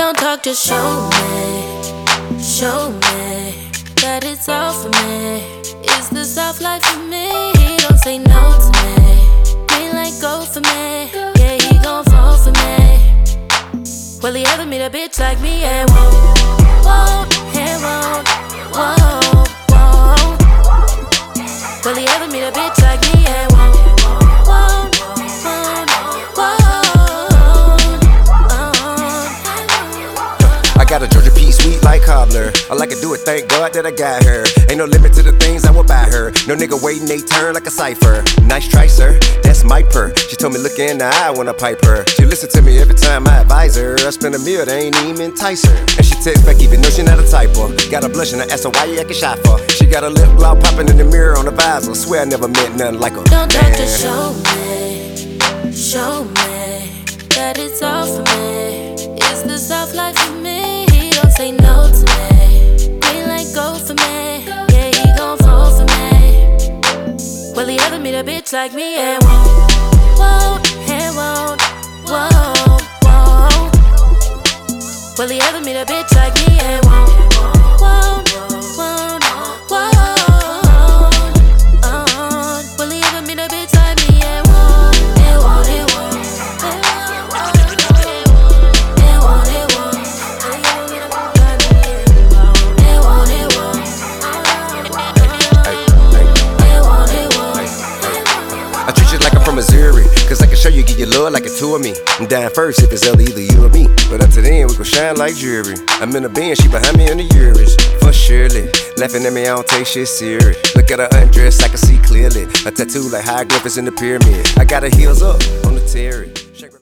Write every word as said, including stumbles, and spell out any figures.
Don't talk, just show me, show me that it's all for me. Is the soft life for me? Don't say no to me. Green light go for me. Yeah, he gon' fall for me. Will he ever meet a bitch like me? Yeah, won't, won't, and won't, won't, won't. Will he ever meet a bitch like me? Yeah, won't, won't, won't, won't. I got a Georgia peach sweet like cobbler. I like to do it, thank God that I got her. Ain't no limit to the things I will buy her. No nigga waiting they turn like a cipher. Nice try, sir, that's my purr. She told me look in the eye when I pipe her. She listen to me every time I advise her. I spend a meal, they ain't even entice her. And she text back even though she not a typer. Got a blush and I ask her why you acting shy for. She got a lip gloss popping in the mirror on the visor. Swear I never met nothing like her. Don't talk, just show me, show me that it's all for me. Is the soft life for me? Don't say no to me. Green light go for me. Yeah, he gon' fall for me. Will he ever meet a bitch like me? Yeah, won't, won't, and won't, won't, won't. Will he ever meet a bitch like me? Yeah, won't, won't, won't, won't. Will he ever meet a bitch like me? Yeah, won't, it won't, it won't, it won't, it won't. I treat you like I'm from Missouri, cause I can show you, get your love like a two of me. I'm dying first if it's either you or me. But up to then, we gon' shine like jewelry. I'm in a Benz, she behind me in the Urus. For surely, laughing at me, I don't take shit serious. Look at her undress, I can see clearly. A tattoo like hieroglyphics in the pyramid. I got her heels up on the terry.